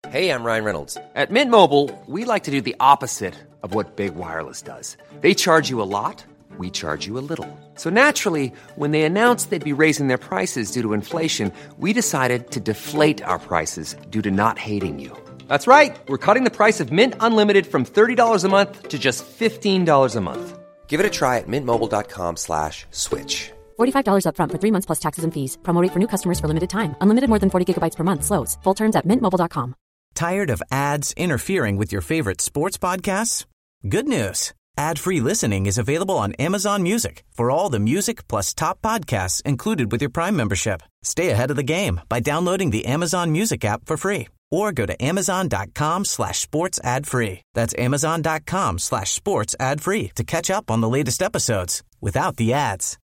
Hey, I'm Ryan Reynolds. At Mint Mobile, we like to do the opposite of what Big Wireless does. They charge you a lot, we charge you a little. So naturally, when they announced they'd be raising their prices due to inflation, we decided to deflate our prices due to not hating you. That's right. We're cutting the price of Mint Unlimited from $30 a month to just $15 a month. Give it a try at mintmobile.com/switch. $45 up front for 3 months plus taxes and fees. Promo rate for new customers for limited time. Unlimited more than 40 gigabytes per month. Slows full terms at mintmobile.com. Tired of ads interfering with your favorite sports podcasts? Good news. Ad-free listening is available on Amazon Music for all the music plus top podcasts included with your Prime membership. Stay ahead of the game by downloading the Amazon Music app for free or go to amazon.com/sports ad free. That's amazon.com/sports ad free to catch up on the latest episodes without the ads.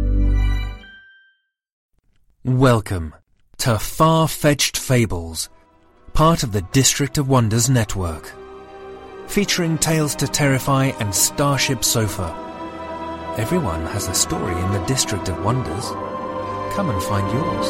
Welcome to Far-Fetched Fables, part of the District of Wonders network. Featuring Tales to Terrify and Starship Sofa. Everyone has a story in the District of Wonders. Come and find yours.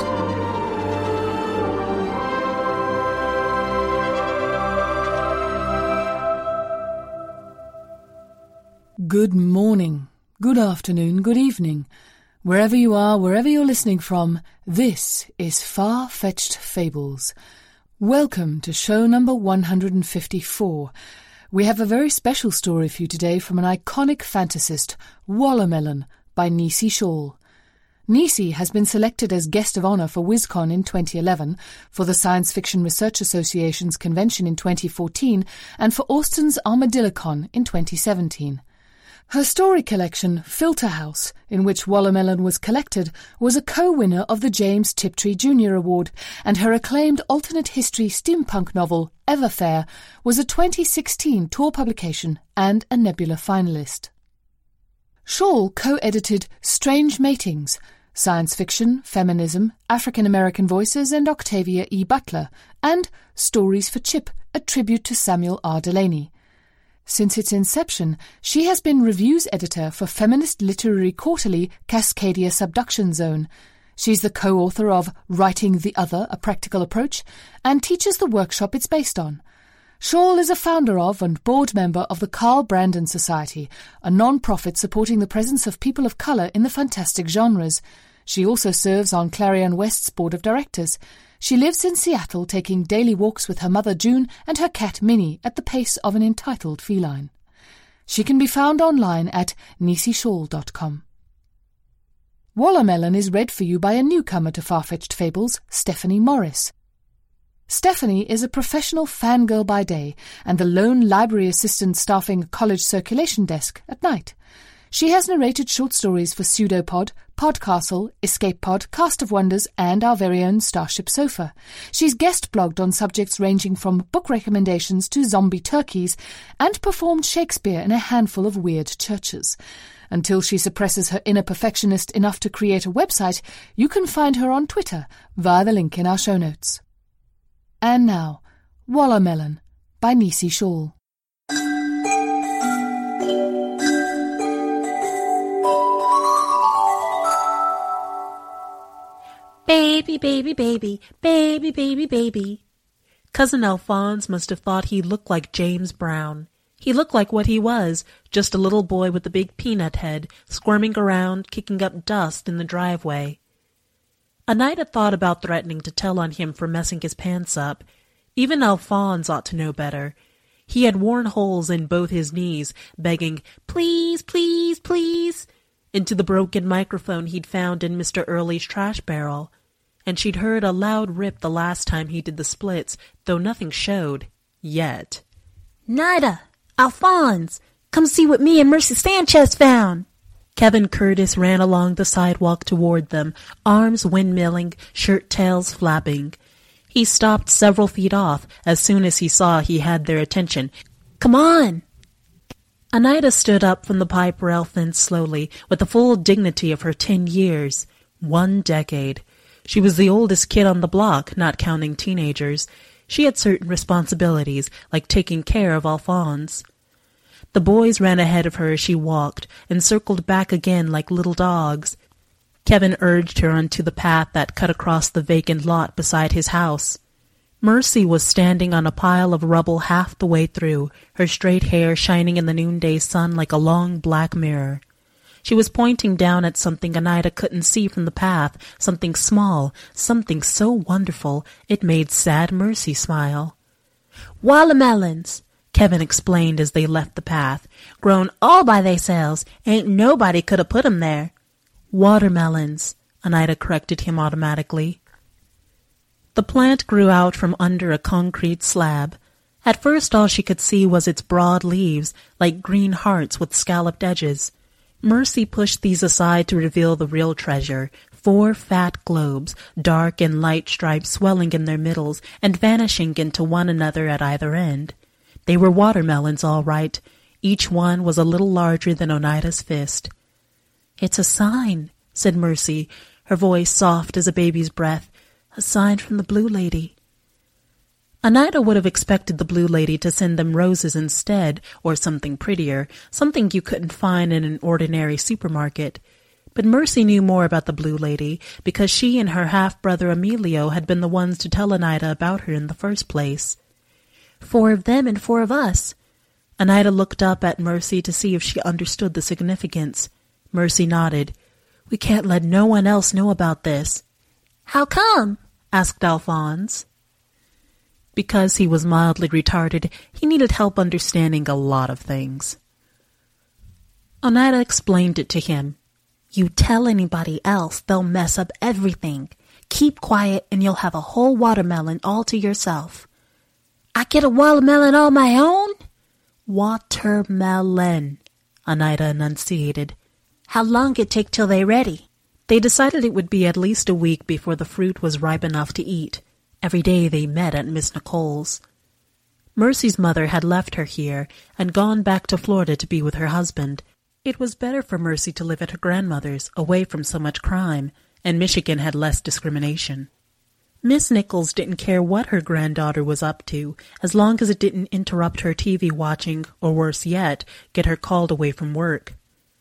Good morning, good afternoon, good evening. Wherever you are, wherever you're listening from, this is Far-Fetched Fables. Welcome to show number 154. We have a very special story for you today from an iconic fantasist, Wallamelon, by Nisi Shawl. Nisi has been selected as guest of honor for WizCon in 2011, for the Science Fiction Research Association's convention in 2014, and for Austin's Armadillocon in 2017. Her story collection, Filter House, in which Wallamelon was collected, was a co-winner of the James Tiptree Jr. Award, and her acclaimed alternate history steampunk novel, Everfair, was a 2016 Tor publication and a Nebula finalist. Shawl co-edited Strange Matings, Science Fiction, Feminism, African American Voices and Octavia E. Butler, and Stories for Chip, a tribute to Samuel R. Delany. Since its inception, she has been reviews editor for feminist literary quarterly Cascadia Subduction Zone. She's the co-author of Writing the Other, A Practical Approach, and teaches the workshop it's based on. Shawl is a founder of and board member of the Carl Brandon Society, a non-profit supporting the presence of people of colour in the fantastic genres. She also serves on Clarion West's board of directors. She lives in Seattle, taking daily walks with her mother June and her cat Minnie at the pace of an entitled feline. She can be found online at nisishawl.com. Wallamelon is read for you by a newcomer to Far-Fetched Fables, Stephanie Morris. Stephanie is a professional fangirl by day and the lone library assistant staffing a college circulation desk at night. She has narrated short stories for Pseudopod, Podcastle, Escape Pod, Cast of Wonders, and our very own Starship Sofa. She's guest blogged on subjects ranging from book recommendations to zombie turkeys, and performed Shakespeare in a handful of weird churches. Until she suppresses her inner perfectionist enough to create a website, you can find her on Twitter via the link in our show notes. And now, Wallamelon by Nisi Shawl. Baby, baby, baby, baby, baby, baby. Cousin Alphonse must have thought he looked like James Brown. He looked like what he was, just a little boy with a big peanut head, squirming around, kicking up dust in the driveway. A night had thought about threatening to tell on him for messing his pants up. Even Alphonse ought to know better. He had worn holes in both his knees, begging, "Please, please, please," into the broken microphone he'd found in Mr. Early's trash barrel. And she'd heard a loud rip the last time he did the splits, though nothing showed. Yet. "Nida! Alphonse! Come see what me and Mercy Sanchez found!" Kevin Curtis ran along the sidewalk toward them, arms windmilling, shirt tails flapping. He stopped several feet off as soon as he saw he had their attention. "Come on!" Anida stood up from the pipe rail fence slowly, with the full dignity of her 10 years. 1 decade. She was the oldest kid on the block, not counting teenagers. She had certain responsibilities, like taking care of Alphonse. The boys ran ahead of her as she walked, and circled back again like little dogs. Kevin urged her onto the path that cut across the vacant lot beside his house. Mercy was standing on a pile of rubble half the way through, her straight hair shining in the noonday sun like a long black mirror. She was pointing down at something Oneida couldn't see from the path, something small, something so wonderful it made sad Mercy smile. "Watermelons," Kevin explained as they left the path. "Grown all by theyselves. Ain't nobody could 'a' put 'em there." "Watermelons," Oneida corrected him automatically. The plant grew out from under a concrete slab. At first all she could see was its broad leaves, like green hearts with scalloped edges. Mercy pushed these aside to reveal the real treasure, 4 fat globes, dark and light stripes swelling in their middles and vanishing into one another at either end. They were watermelons, all right. Each one was a little larger than Oneida's fist. "It's a sign," said Mercy, her voice soft as a baby's breath. "A sign from the Blue Lady." Oneida would have expected the Blue Lady to send them roses instead, or something prettier, something you couldn't find in an ordinary supermarket. But Mercy knew more about the Blue Lady because she and her half-brother Emilio had been the ones to tell Oneida about her in the first place. 4 of them and 4 of us. Oneida looked up at Mercy to see if she understood the significance. Mercy nodded. "We can't let no one else know about this." "How come?" asked Alphonse. Because he was mildly retarded, he needed help understanding a lot of things. Oneida explained it to him. "You tell anybody else, they'll mess up everything. Keep quiet and you'll have a whole watermelon all to yourself." "I get a watermelon all my own?" "Watermelon," Oneida enunciated. "How long it take till they ready?" They decided it would be at least a week before the fruit was ripe enough to eat. Every day they met at Miss Nicole's. Mercy's mother had left her here and gone back to Florida to be with her husband. It was better for Mercy to live at her grandmother's, away from so much crime, and Michigan had less discrimination. Miss Nichols didn't care what her granddaughter was up to, as long as it didn't interrupt her TV watching, or worse yet, get her called away from work.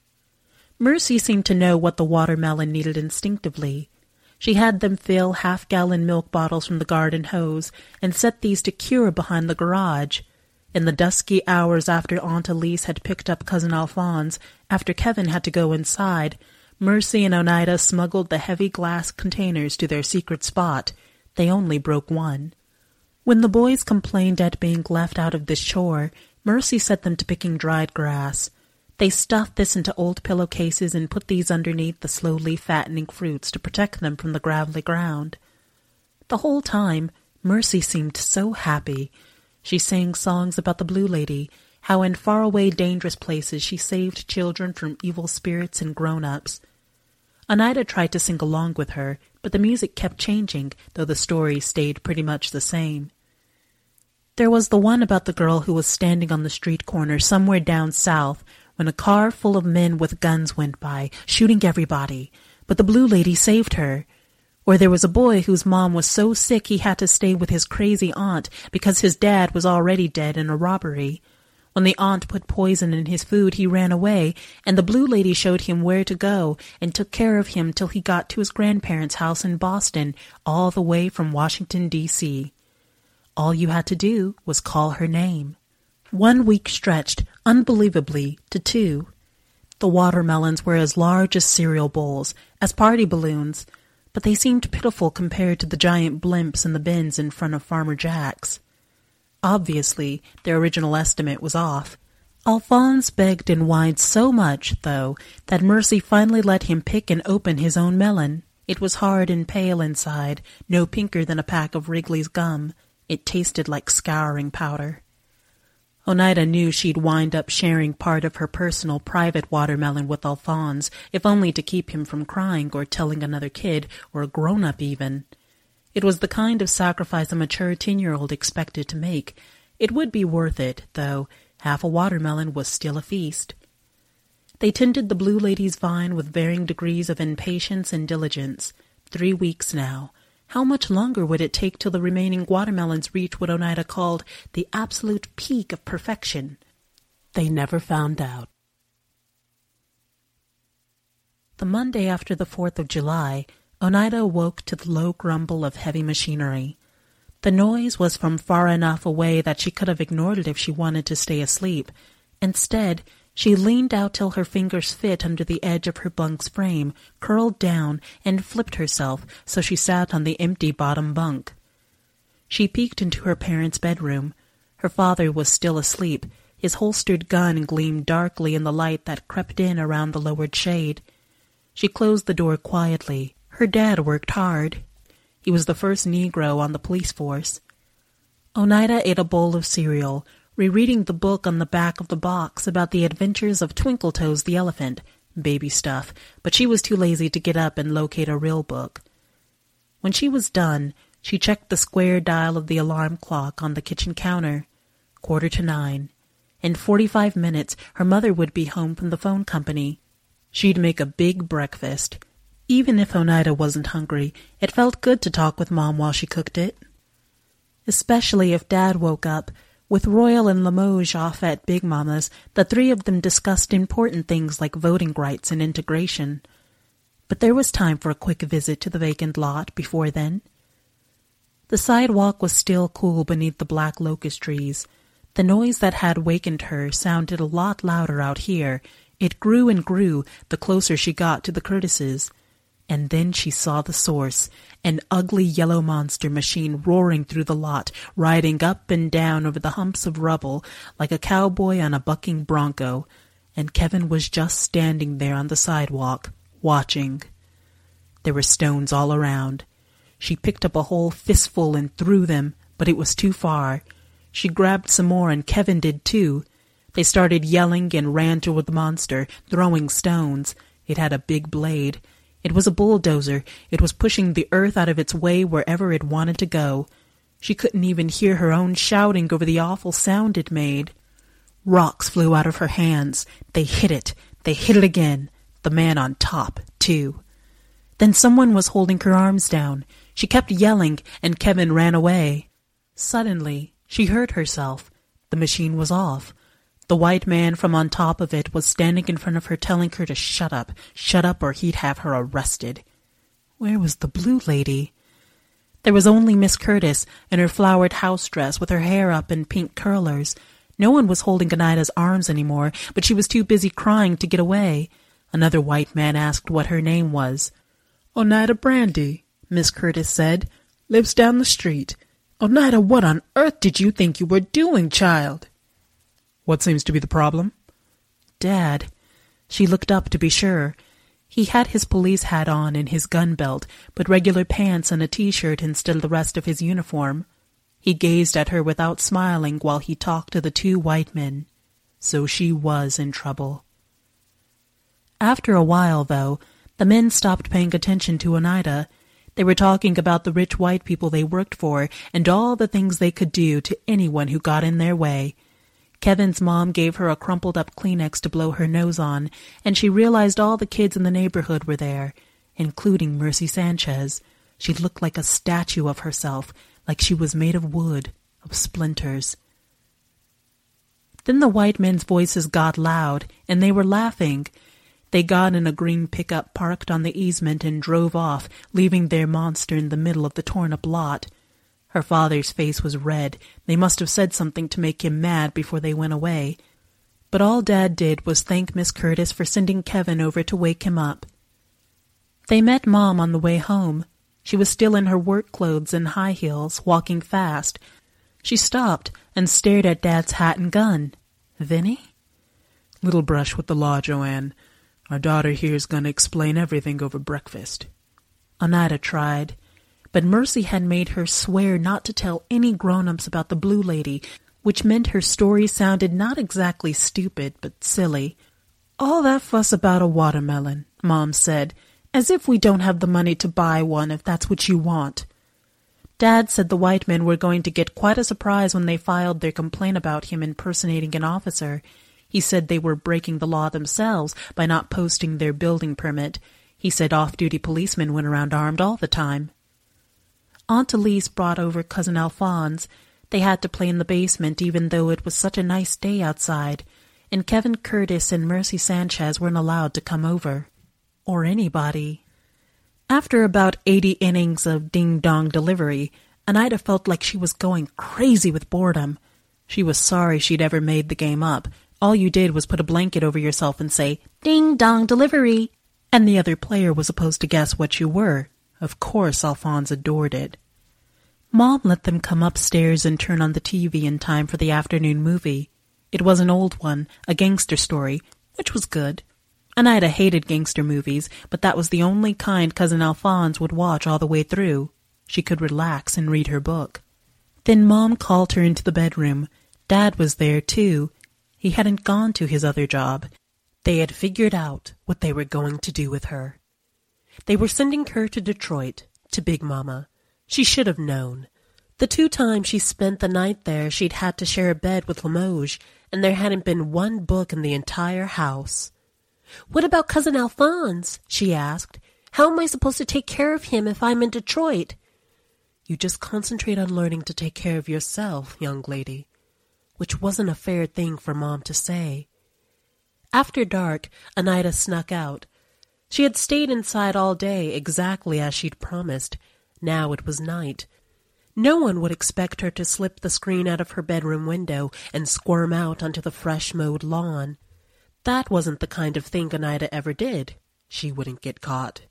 Mercy seemed to know what the watermelon needed instinctively. She had them fill half-gallon milk bottles from the garden hose and set these to cure behind the garage. In the dusky hours after Aunt Elise had picked up Cousin Alphonse, after Kevin had to go inside, Mercy and Oneida smuggled the heavy glass containers to their secret spot. They only broke one. When the boys complained at being left out of this chore, Mercy set them to picking dried grass. They stuffed this into old pillowcases and put these underneath the slowly fattening fruits to protect them from the gravelly ground. The whole time, Mercy seemed so happy. She sang songs about the Blue Lady, how in faraway dangerous places she saved children from evil spirits and grown-ups. Oneida tried to sing along with her, but the music kept changing, though the story stayed pretty much the same. There was the one about the girl who was standing on the street corner somewhere down south when a car full of men with guns went by, shooting everybody, but the Blue Lady saved her. Or there was a boy whose mom was so sick he had to stay with his crazy aunt because his dad was already dead in a robbery. When the aunt put poison in his food, he ran away, and the Blue Lady showed him where to go and took care of him till he got to his grandparents' house in Boston, all the way from Washington, D.C. All you had to do was call her name. 1 week stretched, unbelievably, to 2. The watermelons were as large as cereal bowls, as party balloons, but they seemed pitiful compared to the giant blimps in the bins in front of Farmer Jack's. Obviously, their original estimate was off. Alphonse begged and whined so much, though, that Mercy finally let him pick and open his own melon. It was hard and pale inside, no pinker than a pack of Wrigley's gum. It tasted like scouring powder. Oneida knew she'd wind up sharing part of her personal private watermelon with Alphonse, if only to keep him from crying or telling another kid, or a grown-up even. It was the kind of sacrifice a mature 10-year-old expected to make. It would be worth it, though. Half a watermelon was still a feast. They tended the Blue Lady's vine with varying degrees of impatience and diligence. 3 weeks now. How much longer would it take till the remaining watermelons reached what Oneida called the absolute peak of perfection? They never found out. The Monday after the 4th of July, Oneida awoke to the low grumble of heavy machinery. The noise was from far enough away that she could have ignored it if she wanted to stay asleep. Instead, she leaned out till her fingers fit under the edge of her bunk's frame, curled down, and flipped herself so she sat on the empty bottom bunk. She peeked into her parents' bedroom. Her father was still asleep. His holstered gun gleamed darkly in the light that crept in around the lowered shade. She closed the door quietly. Her dad worked hard. He was the first Negro on the police force. Oneida ate a bowl of cereal, rereading the book on the back of the box about the adventures of Twinkletoes the elephant. Baby stuff, but she was too lazy to get up and locate a real book. When she was done, she checked the square dial of the alarm clock on the kitchen counter. 9:15. In 45 minutes, her mother would be home from the phone company. She'd make a big breakfast. Even if Oneida wasn't hungry, it felt good to talk with Mom while she cooked it. Especially if Dad woke up. With Royal and Limoges off at Big Mama's, the three of them discussed important things like voting rights and integration. But there was time for a quick visit to the vacant lot before then. The sidewalk was still cool beneath the black locust trees. The noise that had wakened her sounded a lot louder out here. It grew and grew the closer she got to the Curtises. And then she saw the source, an ugly yellow monster machine roaring through the lot, riding up and down over the humps of rubble like a cowboy on a bucking bronco. And Kevin was just standing there on the sidewalk, watching. There were stones all around. She picked up a whole fistful and threw them, but it was too far. She grabbed some more, and Kevin did too. They started yelling and ran toward the monster, throwing stones. It had a big blade. It was a bulldozer. It was pushing the earth out of its way wherever it wanted to go. She couldn't even hear her own shouting over the awful sound it made. Rocks flew out of her hands. They hit it. They hit it again. The man on top, too. Then someone was holding her arms down. She kept yelling, and Kevin ran away. Suddenly, she heard herself. The machine was off. The white man from on top of it was standing in front of her, telling her to shut up, or he'd have her arrested. Where was the blue lady? There was only Miss Curtis in her flowered house dress with her hair up in pink curlers. No one was holding Oneida's arms anymore, but she was too busy crying to get away. Another white man asked what her name was. Oneida Brandy, Miss Curtis said. Lives down the street. Oneida, what on earth did you think you were doing, child? What seems to be the problem? Dad. She looked up to be sure. He had his police hat on and his gun belt, but regular pants and a T-shirt instead of the rest of his uniform. He gazed at her without smiling while he talked to the two white men. So she was in trouble. After a while, though, the men stopped paying attention to Oneida. They were talking about the rich white people they worked for and all the things they could do to anyone who got in their way. Kevin's mom gave her a crumpled-up Kleenex to blow her nose on, and she realized all the kids in the neighborhood were there, including Mercy Sanchez. She looked like a statue of herself, like she was made of wood, of splinters. Then the white men's voices got loud, and they were laughing. They got in a green pickup parked on the easement and drove off, leaving their monster in the middle of the torn-up lot. Her father's face was red. They must have said something to make him mad before they went away. But all Dad did was thank Miss Curtis for sending Kevin over to wake him up. They met Mom on the way home. She was still in her work clothes and high heels, walking fast. She stopped and stared at Dad's hat and gun. Vinny? Little brush with the law, Joanne. Our daughter here's going to explain everything over breakfast. Oneida tried. But Mercy had made her swear not to tell any grown-ups about the blue lady, which meant her story sounded not exactly stupid, but silly. All that fuss about a watermelon, Mom said, as if we don't have the money to buy one if that's what you want. Dad said the white men were going to get quite a surprise when they filed their complaint about him impersonating an officer. He said they were breaking the law themselves by not posting their building permit. He said off-duty policemen went around armed all the time. Aunt Elise brought over Cousin Alphonse. They had to play in the basement even though it was such a nice day outside, and Kevin Curtis and Mercy Sanchez weren't allowed to come over. Or anybody. After about 80 innings of ding-dong delivery, Anida felt like she was going crazy with boredom. She was sorry she'd ever made the game up. All you did was put a blanket over yourself and say, "Ding dong delivery," and the other player was supposed to guess what you were. Of course, Alphonse adored it. Mom let them come upstairs and turn on the TV in time for the afternoon movie. It was an old one, a gangster story, which was good. Anida hated gangster movies, but that was the only kind Cousin Alphonse would watch all the way through. She could relax and read her book. Then Mom called her into the bedroom. Dad was there, too. He hadn't gone to his other job. They had figured out what they were going to do with her. They were sending her to Detroit, to Big Mama. She should have known. The 2 times she spent the night there, she'd had to share a bed with Limoges, and there hadn't been one book in the entire house. "What about Cousin Alphonse?" she asked. "How am I supposed to take care of him if I'm in Detroit?" "You just concentrate on learning to take care of yourself, young lady," which wasn't a fair thing for Mom to say. After dark, Anida snuck out. She had stayed inside all day, exactly as she'd promised. Now it was night. No one would expect her to slip the screen out of her bedroom window and squirm out onto the fresh-mowed lawn. That wasn't the kind of thing Anida ever did. She wouldn't get caught.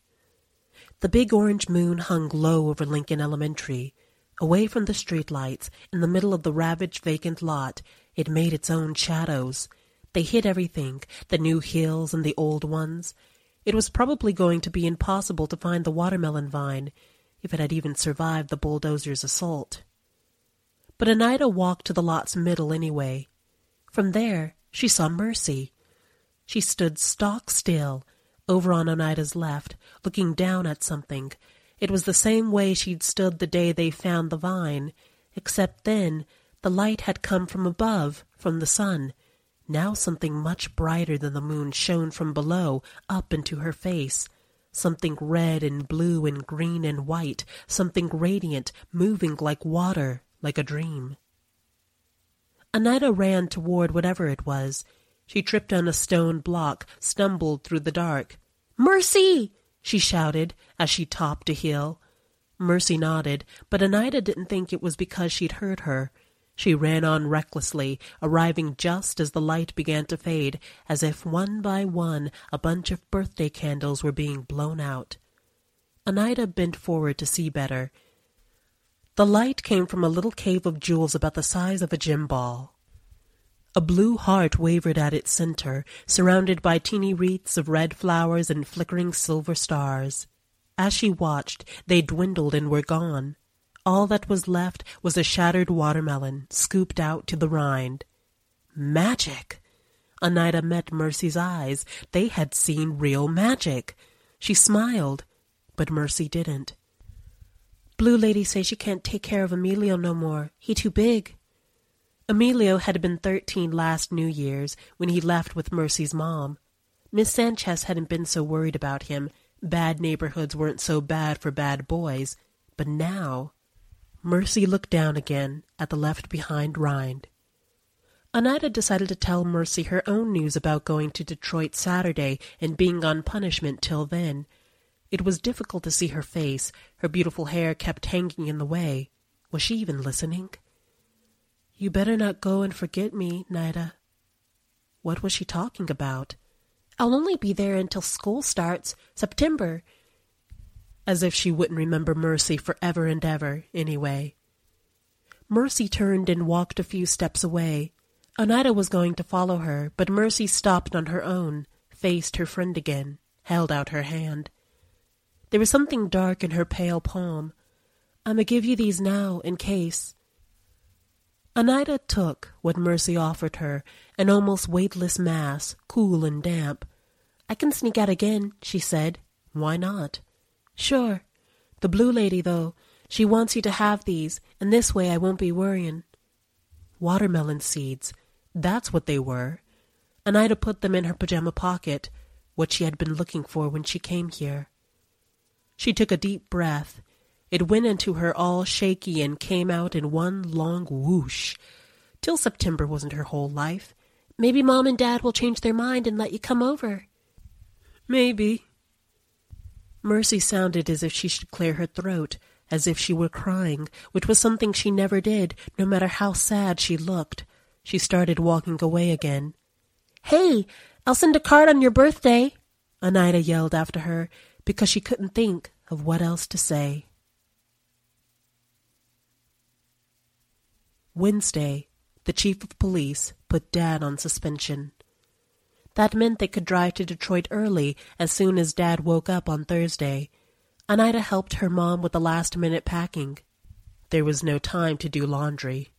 The big orange moon hung low over Lincoln Elementary. Away from the streetlights, in the middle of the ravaged vacant lot, it made its own shadows. They hid everything, the new hills and the old ones. It was probably going to be impossible to find the watermelon vine, if it had even survived the bulldozer's assault. But Anida walked to the lot's middle anyway. From there, she saw Mercy. She stood stock still, over on Onida's left, looking down at something. It was the same way she'd stood the day they found the vine, except then the light had come from above, from the sun. Now something much brighter than the moon shone from below up into her face. Something red and blue and green and white, something radiant, moving like water, like a dream. Anida ran toward whatever it was. She tripped on a stone block, stumbled through the dark. "Mercy!" she shouted as she topped a hill. Mercy nodded, but Anida didn't think it was because she'd heard her. She ran on recklessly, arriving just as the light began to fade, as if one by one a bunch of birthday candles were being blown out. Anida bent forward to see better. The light came from a little cave of jewels about the size of a gym ball. A blue heart wavered at its center, surrounded by teeny wreaths of red flowers and flickering silver stars. As she watched, they dwindled and were gone. All that was left was a shattered watermelon, scooped out to the rind. Magic! Anida met Mercy's eyes. They had seen real magic. She smiled, but Mercy didn't. "Blue lady says she can't take care of Emilio no more. He too big." Emilio had been 13 last New Year's when he left with Mercy's mom. Miss Sanchez hadn't been so worried about him. Bad neighborhoods weren't so bad for bad boys. But now... Mercy looked down again at the left-behind rind. Anida decided to tell Mercy her own news about going to Detroit Saturday and being on punishment till then. It was difficult to see her face. Her beautiful hair kept hanging in the way. Was she even listening? "You better not go and forget me, Nida." What was she talking about? "I'll only be there until school starts, September." As if she wouldn't remember Mercy forever and ever, anyway. Mercy turned and walked a few steps away. Anida was going to follow her, but Mercy stopped on her own, faced her friend again, held out her hand. There was something dark in her pale palm. "I'ma give you these now, in case." Anida took what Mercy offered her, an almost weightless mass, cool and damp. "I can sneak out again," she said. "Why not?" "Sure. The blue lady, though, she wants you to have these, and this way I won't be worrying." Watermelon seeds. That's what they were. Anida put them in her pajama pocket, what she had been looking for when she came here. She took a deep breath. It went into her all shaky and came out in one long whoosh. Till September wasn't her whole life. "Maybe Mom and Dad will change their mind and let you come over." "Maybe." Mercy sounded as if she should clear her throat, as if she were crying, which was something she never did, no matter how sad she looked. She started walking away again. "Hey, I'll send a card on your birthday," Oneida yelled after her, because she couldn't think of what else to say. Wednesday, the chief of police put Dad on suspension. That meant they could drive to Detroit early as soon as Dad woke up on Thursday. Oneida helped her mom with the last-minute packing. There was no time to do laundry.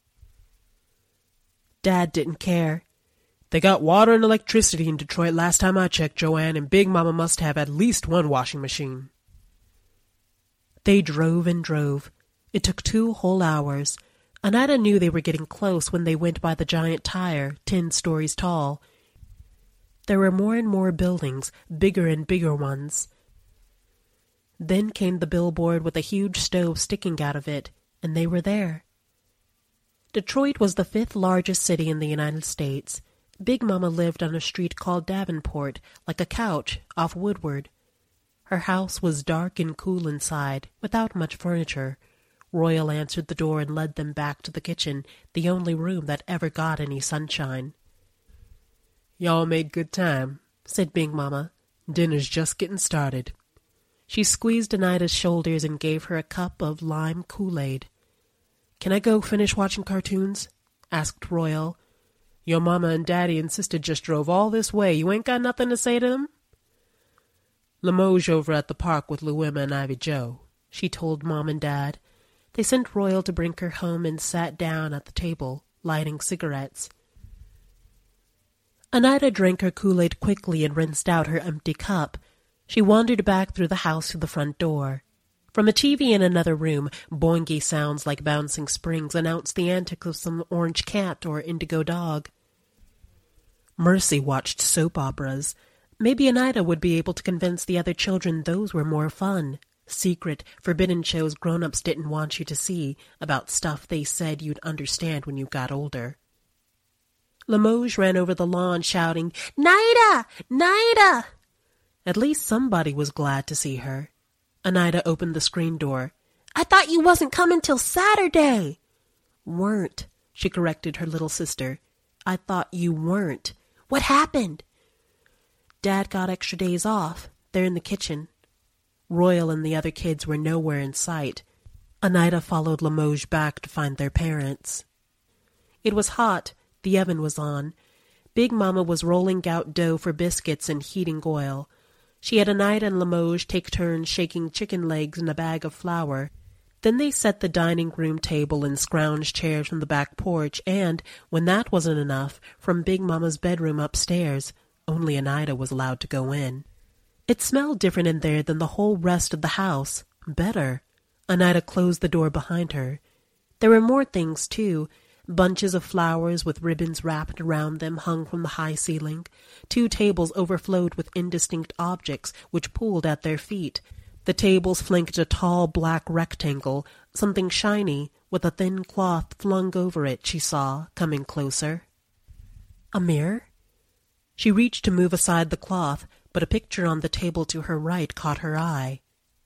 Dad didn't care. "They got water and electricity in Detroit last time I checked, Joanne, and Big Mama must have at least one washing machine." They drove and drove. It took 2 whole hours. Oneida knew they were getting close when they went by the giant tire, 10 stories tall. There were more and more buildings, bigger and bigger ones. Then came the billboard with a huge stove sticking out of it, and they were there. Detroit was the 5th largest city in the United States. Big Mama lived on a street called Davenport, like a couch, off Woodward. Her house was dark and cool inside, without much furniture. Royal answered the door and led them back to the kitchen, the only room that ever got any sunshine. "Y'all made good time," said Big Mama. "Dinner's just getting started." She squeezed Oneida's shoulders and gave her a cup of lime Kool-Aid. "Can I go finish watching cartoons?" asked Royal. "Your mama and daddy and sister just drove all this way. You ain't got nothing to say to them?" "Limoges over at the park with Louima and Ivy Joe," she told Mom and Dad. They sent Royal to bring her home and sat down at the table, lighting cigarettes. Oneida drank her Kool-Aid quickly and rinsed out her empty cup. She wandered back through the house to the front door. From a TV in another room, boingy sounds like bouncing springs announced the antics of some orange cat or indigo dog. Mercy watched soap operas. Maybe Oneida would be able to convince the other children those were more fun. Secret, forbidden shows grown-ups didn't want you to see, about stuff they said you'd understand when you got older. Limoges ran over the lawn shouting, "Nida! Nida!" At least somebody was glad to see her. Oneida opened the screen door. "I thought you wasn't coming till Saturday." "Weren't," she corrected her little sister. "I thought you weren't. What happened?" "Dad got extra days off. They're in the kitchen." Royal and the other kids were nowhere in sight. Oneida followed Limoges back to find their parents. It was hot. The oven was on. Big Mama was rolling out dough for biscuits and heating oil. She had Oneida and Limoges take turns shaking chicken legs in a bag of flour. Then they set the dining room table and scrounged chairs from the back porch, and, when that wasn't enough, from Big Mama's bedroom upstairs. Only Oneida was allowed to go in. It smelled different in there than the whole rest of the house. Better. Oneida closed the door behind her. There were more things, too. Bunches of flowers with ribbons wrapped around them hung from the high ceiling. 2 tables overflowed with indistinct objects which pooled at their feet. The tables flanked a tall black rectangle, something shiny, with a thin cloth flung over it, she saw, coming closer. A mirror? She reached to move aside the cloth, but a picture on the table to her right caught her eye.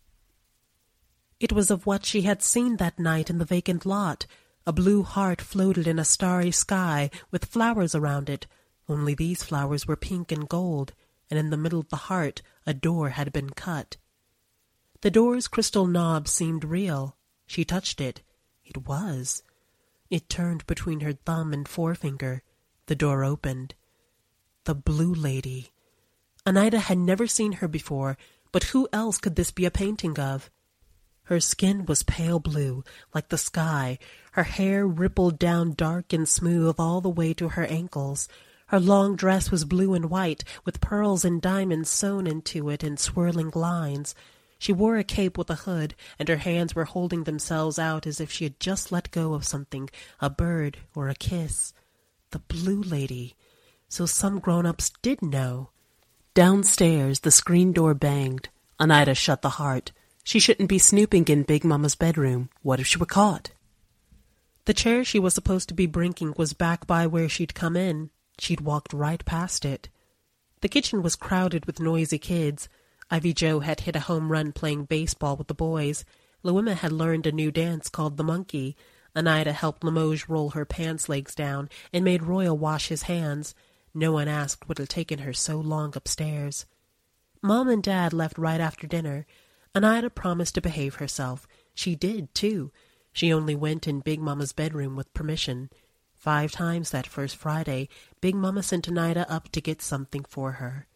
It was of what she had seen that night in the vacant lot. A blue heart floated in a starry sky with flowers around it, only these flowers were pink and gold, and in the middle of the heart a door had been cut. The door's crystal knob seemed real. She touched it. It was. It turned between her thumb and forefinger. The door opened. The Blue Lady. Oneida had never seen her before, but who else could this be a painting of? Her skin was pale blue, like the sky. Her hair rippled down dark and smooth all the way to her ankles. Her long dress was blue and white, with pearls and diamonds sewn into it in swirling lines. She wore a cape with a hood, and her hands were holding themselves out as if she had just let go of something, a bird or a kiss. The Blue Lady. So some grown-ups did know. Downstairs, the screen door banged. Oneida shut the heart. She shouldn't be snooping in Big Mama's bedroom. What if she were caught? The chair she was supposed to be bringing was back by where she'd come in. She'd walked right past it. The kitchen was crowded with noisy kids. Ivy Joe had hit a home run playing baseball with the boys. Luema had learned a new dance called the monkey. Anida helped Limoges roll her pants legs down and made Royal wash his hands. No one asked what had taken her so long upstairs. Mom and Dad left right after dinner. Anida promised to behave herself. She did, too. She only went in Big Mama's bedroom with permission. 5 times that first Friday, Big Mama sent Anida up to get something for her.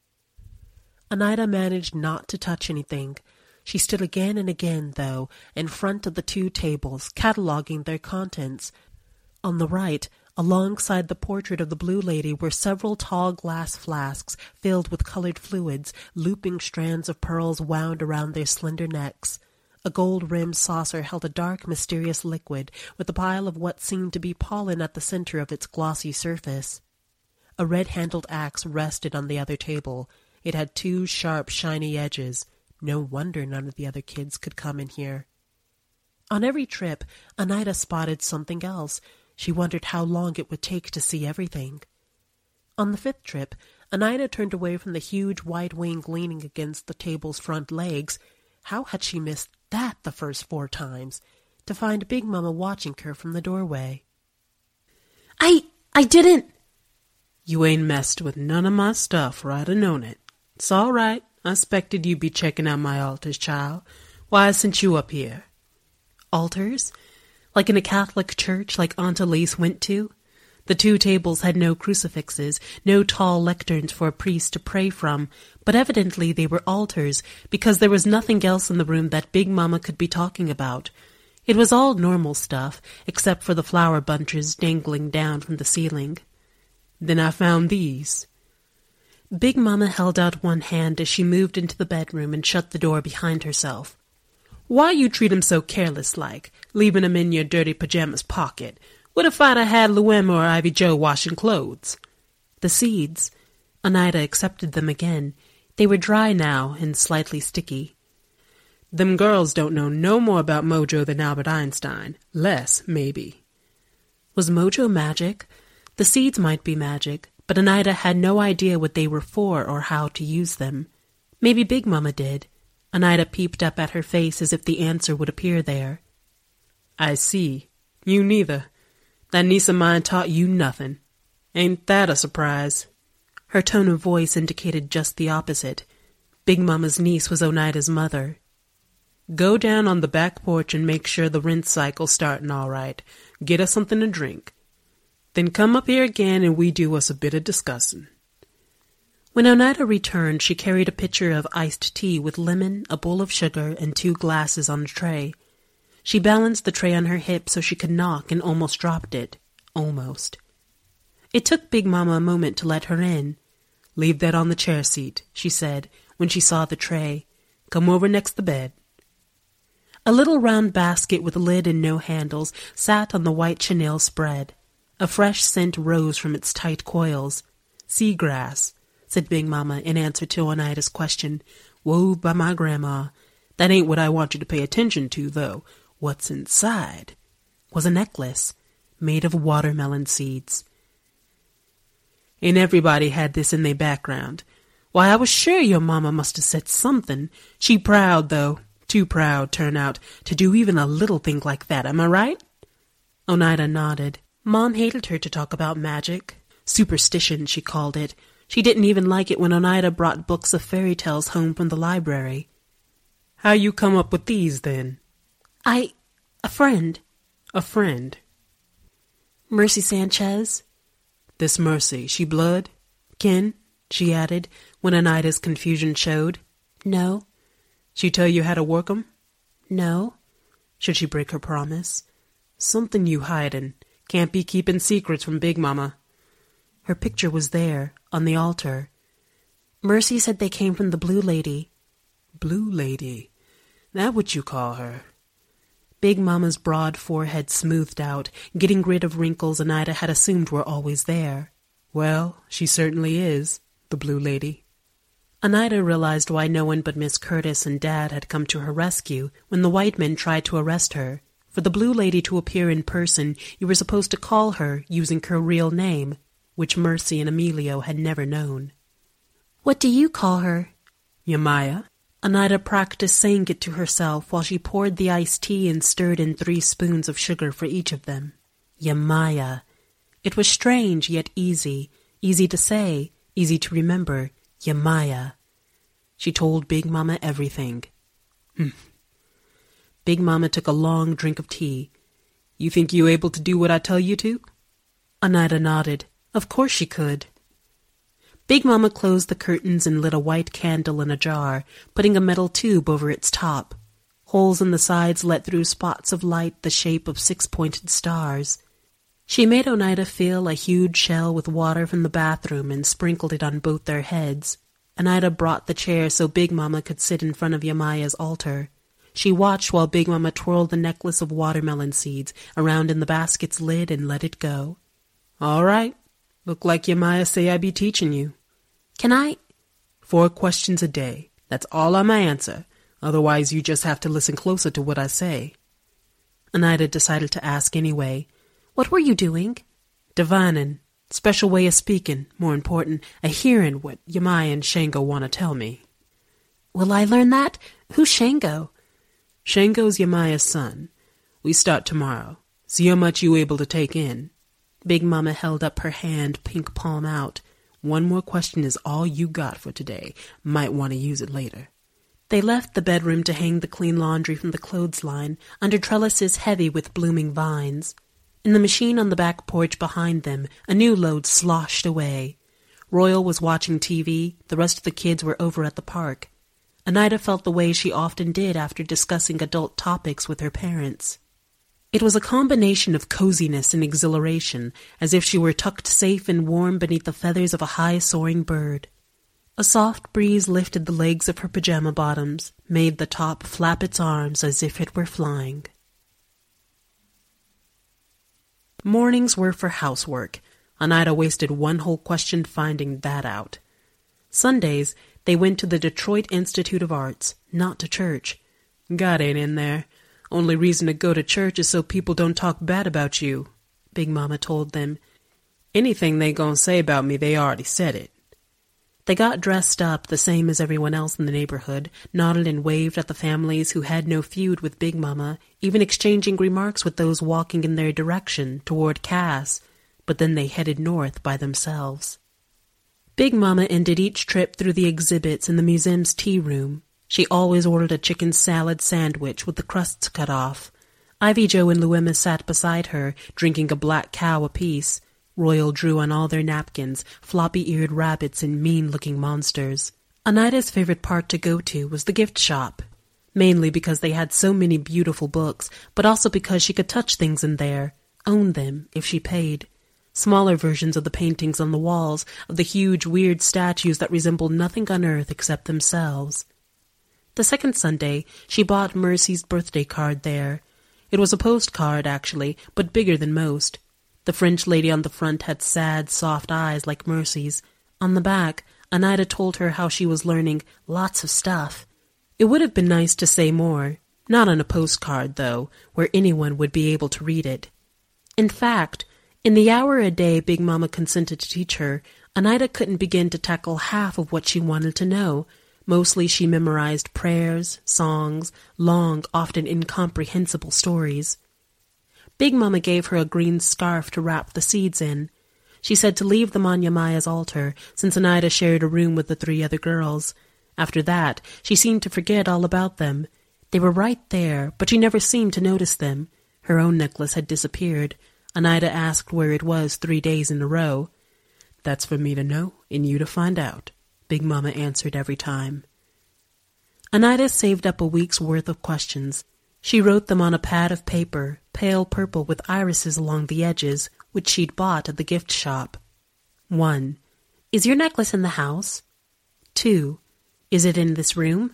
Anida managed not to touch anything. She stood again and again, though, in front of the 2 tables, cataloging their contents. On the right, alongside the portrait of the Blue Lady, were several tall glass flasks filled with colored fluids, looping strands of pearls wound around their slender necks. A gold-rimmed saucer held a dark, mysterious liquid, with a pile of what seemed to be pollen at the center of its glossy surface. A red-handled axe rested on the other table. It had 2 sharp, shiny edges. No wonder none of the other kids could come in here. On every trip, Anida spotted something else. She wondered how long it would take to see everything. On the 5th trip, Anida turned away from the huge white wing leaning against the table's front legs. How had she missed that the first 4 times? To find Big Mama watching her from the doorway. I didn't. You ain't messed with none of my stuff, right? I known it. It's all right. I expected you'd be checking out my altars, child. Why, I sent you up here. Altars? Like in a Catholic church like Aunt Elise went to? The 2 tables had no crucifixes, no tall lecterns for a priest to pray from, but evidently they were altars, because there was nothing else in the room that Big Mama could be talking about. It was all normal stuff, except for the flower bunches dangling down from the ceiling. Then I found these. Big Mama held out one hand as she moved into the bedroom and shut the door behind herself. Why you treat 'em so careless-like, leaving 'em in your dirty pajamas pocket? What if I'd had Luema or Ivy Joe washing clothes? The seeds. Anida accepted them again. They were dry now and slightly sticky. Them girls don't know no more about Mojo than Albert Einstein. Less, maybe. Was Mojo magic? The seeds might be magic, but Anida had no idea what they were for or how to use them. Maybe Big Mama did. Anida peeped up at her face as if the answer would appear there. I see. You neither. That niece of mine taught you nothing. Ain't that a surprise? Her tone of voice indicated just the opposite. Big Mama's niece was Onida's mother. Go down on the back porch and make sure the rinse cycle's starting all right. Get us something to drink. Then come up here again and we do us a bit of discussing. When Onida returned, she carried a pitcher of iced tea with lemon, a bowl of sugar, and 2 glasses on a tray. She balanced the tray on her hip so she could knock and almost dropped it. Almost. It took Big Mama a moment to let her in. Leave that on the chair seat, she said, when she saw the tray. Come over next the bed. A little round basket with a lid and no handles sat on the white chenille spread. A fresh scent rose from its tight coils. Seagrass, said Big Mama in answer to Onida's question. Wove by my grandma. That ain't what I want you to pay attention to, though. What's inside was a necklace made of watermelon seeds. And everybody had this in their background. Why, I was sure your mama must have said something. She proud, though. Too proud, turn out, to do even a little thing like that, am I right? Onida nodded. Mom hated her to talk about magic. Superstition, she called it. She didn't even like it when Onida brought books of fairy tales home from the library. How you come up with these, then? A friend. A friend? Mercy Sanchez. This Mercy, she blood? Kin? She added, when Onida's confusion showed. No. She tell you how to work 'em? No. Should she break her promise? Something you hidin'. Can't be keepin' secrets from Big Mama. Her picture was there, on the altar. Mercy said they came from the Blue Lady. Blue Lady? That what you call her? Big Mama's broad forehead smoothed out, getting rid of wrinkles Onida had assumed were always there. Well, she certainly is, the Blue Lady. Onida realized why no one but Miss Curtis and Dad had come to her rescue when the white men tried to arrest her. For the Blue Lady to appear in person, you were supposed to call her using her real name, which Mercy and Emilio had never known. What do you call her? Yamaya. Oneida practiced saying it to herself while she poured the iced tea and stirred in 3 spoons of sugar for each of them. Yamaya. It was strange yet easy. Easy to say, easy to remember. Yamaya. She told Big Mama everything. Big Mama took a long drink of tea. You think you able to do what I tell you to? Oneida nodded. Of course she could. Big Mama closed the curtains and lit a white candle in a jar, putting a metal tube over its top. Holes in the sides let through spots of light the shape of 6-pointed stars. She made Oneida fill a huge shell with water from the bathroom and sprinkled it on both their heads. Oneida brought the chair so Big Mama could sit in front of Yamaya's altar. She watched while Big Mama twirled the necklace of watermelon seeds around in the basket's lid and let it go. All right. Look like Yamaya say I be teaching you. Can I? 4 questions a day. That's all I'ma answer. Otherwise you just have to listen closer to what I say. Oneida decided to ask anyway. What were you doing? Divining. Special way of speaking. More important, a hearing what Yamaya and Shango want to tell me. Will I learn that? Who's Shango? Shango's Yamaya's son. We start tomorrow. See how much you able to take in. Big Mama held up her hand, pink palm out. 1 more question is all you got for today. Might want to use it later. They left the bedroom to hang the clean laundry from the clothesline under trellises heavy with blooming vines. In the machine on the back porch behind them, a new load sloshed away. Royal was watching TV. The rest of the kids were over at the park. Oneida felt the way she often did after discussing adult topics with her parents. It was a combination of coziness and exhilaration, as if she were tucked safe and warm beneath the feathers of a high-soaring bird. A soft breeze lifted the legs of her pajama bottoms, made the top flap its arms as if it were flying. Mornings were for housework. Oneida wasted 1 whole question finding that out. Sundays, they went to the Detroit Institute of Arts, not to church. God ain't in there. Only reason to go to church is so people don't talk bad about you, Big Mama told them. Anything they gon' say about me, they already said it. They got dressed up the same as everyone else in the neighborhood, nodded and waved at the families who had no feud with Big Mama, even exchanging remarks with those walking in their direction toward Cass, but then they headed north by themselves. Big Mama ended each trip through the exhibits in the museum's tea room. She always ordered a chicken salad sandwich with the crusts cut off. Ivy Jo and Luema sat beside her, drinking a black cow apiece. Royal drew on all their napkins, floppy-eared rabbits and mean-looking monsters. Oneida's favorite part to go to was the gift shop, mainly because they had so many beautiful books, but also because she could touch things in there, own them, if she paid. Smaller versions of the paintings on the walls, of the huge, weird statues that resembled nothing on earth except themselves. The second Sunday, she bought Mercy's birthday card there. It was a postcard, actually, but bigger than most. The French lady on the front had sad, soft eyes like Mercy's. On the back, Oneida told her how she was learning lots of stuff. It would have been nice to say more. Not on a postcard, though, where anyone would be able to read it. In fact, in the hour a day Big Mama consented to teach her, Oneida couldn't begin to tackle half of what she wanted to know. Mostly she memorized prayers, songs, long, often incomprehensible stories. Big Mama gave her a green scarf to wrap the seeds in. She said to leave them on Yamaya's altar, since Oneida shared a room with the 3 other girls. After that, she seemed to forget all about them. They were right there, but she never seemed to notice them. Her own necklace had disappeared. Oneida asked where it was 3 days in a row. "That's for me to know, and you to find out," Big Mama answered every time. Oneida saved up a week's worth of questions. She wrote them on a pad of paper, pale purple with irises along the edges, which she'd bought at the gift shop. 1. Is your necklace in the house? 2. Is it in this room?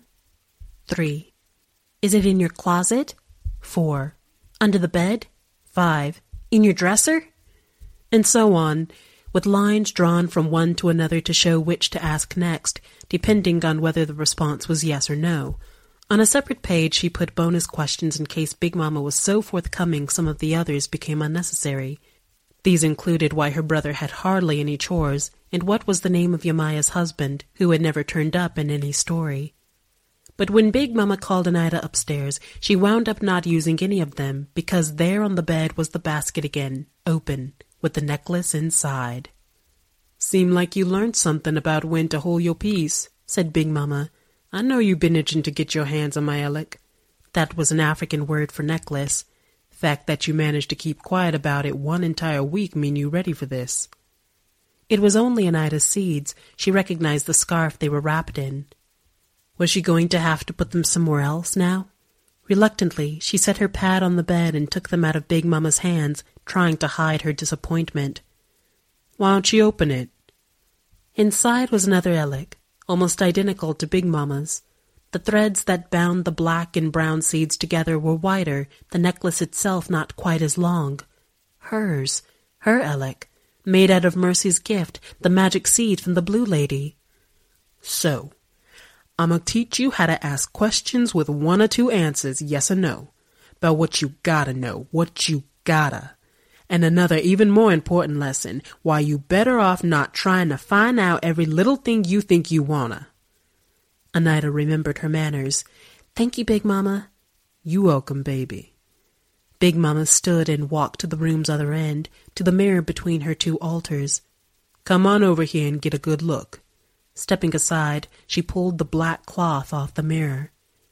3. Is it in your closet? 4. Under the bed? 5. In your dresser? And so on, with lines drawn from one to another to show which to ask next, depending on whether the response was yes or no. On a separate page she put bonus questions in case Big Mama was so forthcoming some of the others became unnecessary. These included why her brother had hardly any chores, and what was the name of Yamaya's husband, who had never turned up in any story. But when Big Mama called Anita upstairs, she wound up not using any of them because there on the bed was the basket again, open, with the necklace inside. "Seem like you learned something about when to hold your peace," said Big Mama. "I know you been itching to get your hands on my Alec." That was an African word for necklace. Fact that you managed to keep quiet about it one entire week mean you ready for this. It was only Anita's seeds. She recognized the scarf they were wrapped in. Was she going to have to put them somewhere else now? Reluctantly, she set her pad on the bed and took them out of Big Mama's hands, trying to hide her disappointment. "Why don't you open it?" Inside was another Alec, almost identical to Big Mama's. The threads that bound the black and brown seeds together were wider, the necklace itself not quite as long. Hers, her Alec, made out of Mercy's gift, the magic seed from the Blue Lady. "So, I'ma teach you how to ask questions with one or two answers, yes or no, about what you gotta know, what you gotta. And another even more important lesson, why you better off not trying to find out every little thing you think you wanna." Anita remembered her manners. "Thank you, Big Mama." "You welcome, baby." Big Mama stood and walked to the room's other end, to the mirror between her two altars. "Come on over here and get a good look." Stepping aside, she pulled the black cloth off the mirror.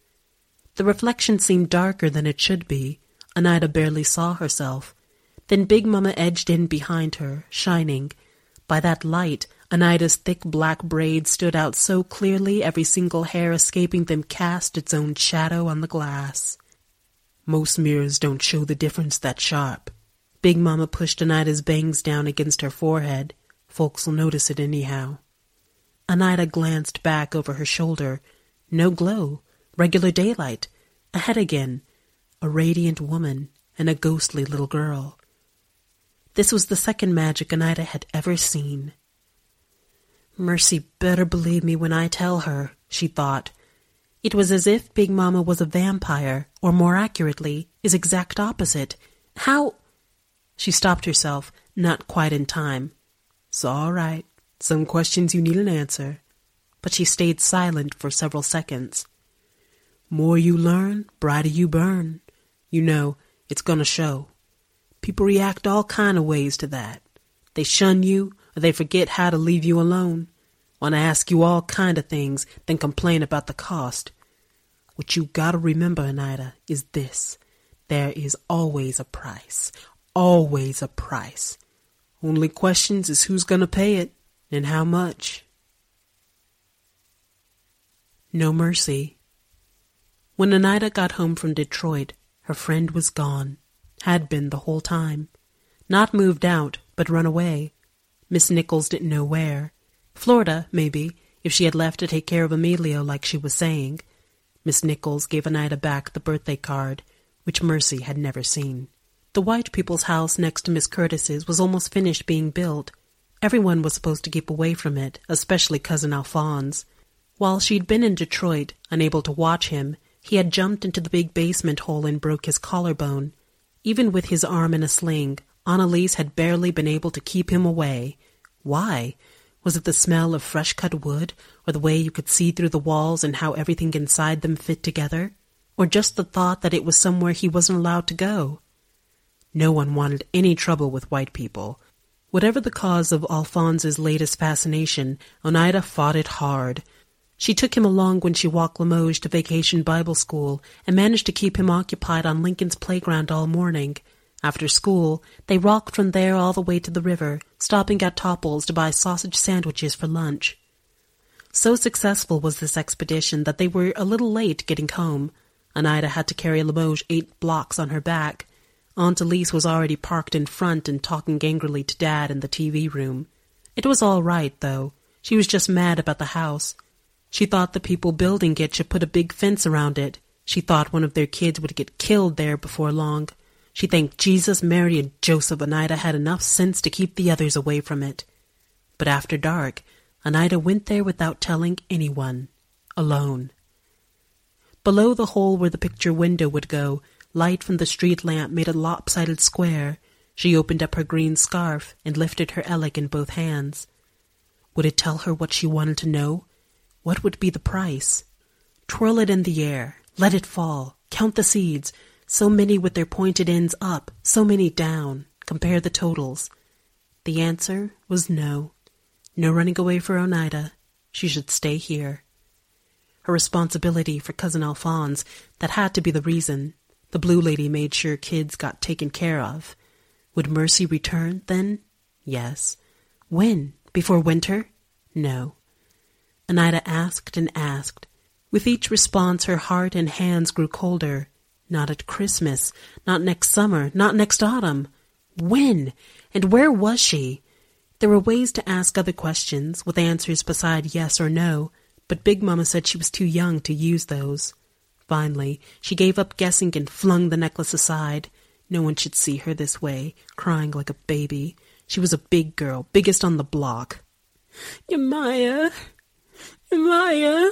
The reflection seemed darker than it should be. Anita barely saw herself. Then Big Mama edged in behind her, shining. By that light, Anita's thick black braids stood out so clearly every single hair escaping them cast its own shadow on the glass. Most mirrors don't show the difference that sharp. Big Mama pushed Anita's bangs down against her forehead. Folks'll notice it anyhow. Anita glanced back over her shoulder. No glow. Regular daylight. Ahead again. A radiant woman and a ghostly little girl. This was the second magic Anita had ever seen. "Mercy better believe me when I tell her," she thought. It was as if Big Mama was a vampire, or more accurately, his exact opposite. How— She stopped herself, not quite in time. "It's all right. Some questions you need an answer." But she stayed silent for several seconds. "More you learn, brighter you burn. You know, it's gonna show. People react all kind of ways to that. They shun you, or they forget how to leave you alone. Want to ask you all kind of things, then complain about the cost. What you gotta remember, Anita, is this. There is always a price. Always a price. Only questions is who's gonna pay it, and how much." No mercy. When Anita got home from Detroit, her friend was gone. Had been the whole time. Not moved out, but run away. Miss Nichols didn't know where. Florida, maybe, if she had left to take care of Emilio like she was saying. Miss Nichols gave Anita back the birthday card, which Mercy had never seen. The white people's house next to Miss Curtis's was almost finished being built. Everyone was supposed to keep away from it, especially Cousin Alphonse. While she'd been in Detroit, unable to watch him, he had jumped into the big basement hole and broke his collarbone. Even with his arm in a sling, Annalise had barely been able to keep him away. Why? Was it the smell of fresh-cut wood, or the way you could see through the walls and how everything inside them fit together? Or just the thought that it was somewhere he wasn't allowed to go? No one wanted any trouble with white people. Whatever the cause of Alphonse's latest fascination, Oneida fought it hard. She took him along when she walked Limoges to vacation Bible school and managed to keep him occupied on Lincoln's playground all morning. After school, they walked from there all the way to the river, stopping at Topple's to buy sausage sandwiches for lunch. So successful was this expedition that they were a little late getting home. Oneida had to carry Limoges 8 blocks on her back. Aunt Elise was already parked in front and talking angrily to Dad in the TV room. It was all right, though. She was just mad about the house. She thought the people building it should put a big fence around it. She thought one of their kids would get killed there before long. She thanked Jesus, Mary, and Joseph Oneida had enough sense to keep the others away from it. But after dark, Oneida went there without telling anyone. Alone. Below the hole where the picture window would go, light from the street lamp made a lopsided square. She opened up her green scarf and lifted her Alec in both hands. Would it tell her what she wanted to know? What would be the price? Twirl it in the air. Let it fall. Count the seeds. So many with their pointed ends up, so many down. Compare the totals. The answer was no. No running away for Oneida. She should stay here. Her responsibility for Cousin Alphonse, that had to be the reason. The Blue Lady made sure kids got taken care of. Would Mercy return, then? Yes. When? Before winter? No. Oneida asked and asked. With each response, her heart and hands grew colder. Not at Christmas. Not next summer. Not next autumn. When? And where was she? There were ways to ask other questions, with answers beside yes or no, but Big Mama said she was too young to use those. Finally, she gave up guessing and flung the necklace aside. No one should see her this way, crying like a baby. She was a big girl, biggest on the block. Yemaya! Yemaya!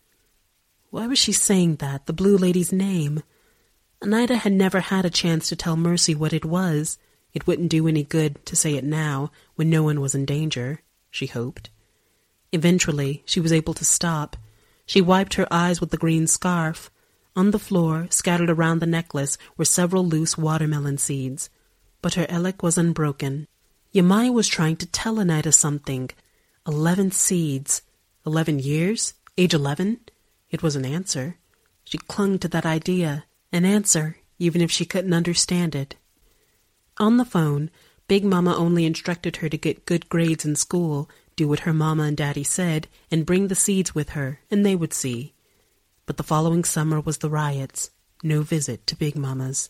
Why was she saying that, the Blue Lady's name? Oneida had never had a chance to tell Mercy what it was. It wouldn't do any good to say it now, when no one was in danger, she hoped. Eventually, she was able to stop. She wiped her eyes with the green scarf. On the floor, scattered around the necklace, were several loose watermelon seeds. But her elec was unbroken. Yemaya was trying to tell Oneida something. 11 seeds. 11 years? Age 11? It was an answer. She clung to that idea. An answer, even if she couldn't understand it. On the phone, Big Mama only instructed her to get good grades in school, do what her Mama and Daddy said, and bring the seeds with her, and they would see. But the following summer was the riots. No visit to Big Mama's.